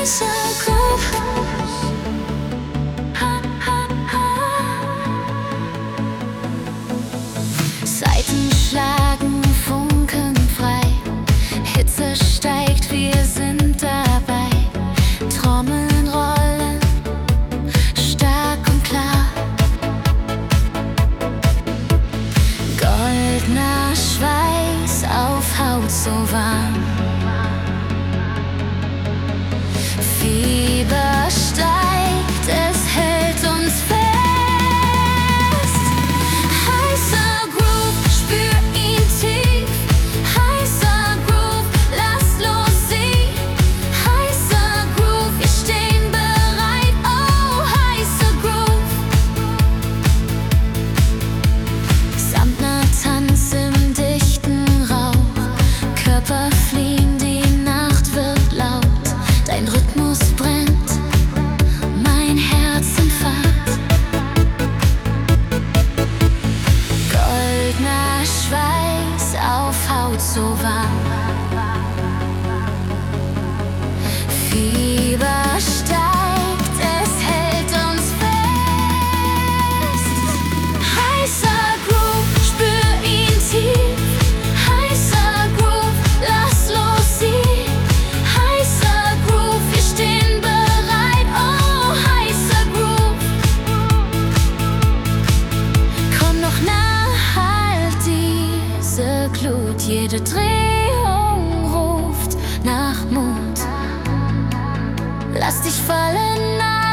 heißer Groove. Saiten schlagen, Funken frei, Hitze steigt, wir sind dabei. Trommeln rollen, stark und klar. Goldener Schweiß auf Haut so warm. Fieber steigt, es hält uns fest. Heißer Groove, spür ihn tief. Heißer Groove, lass los, sieh. Heißer Groove, wir stehen bereit. Oh, heißer Groove. Samtner Tanz im dichten Rauch. Körper fliehen, die Nacht wird laut. Dein Rhythmus brennt, mein Herz in Fahrt. Goldener Schweiß auf Haut so warm. Fieber steigt, es hält uns fest. Heißer Groove, spür ihn tief. Heißer Groove, lass los, sieh. Heißer Groove, wir stehen bereit. Oh, heißer Groove. Komm noch nah, halt diese Glut. Jede Drehung ruft nach Mut. Lass dich fallen.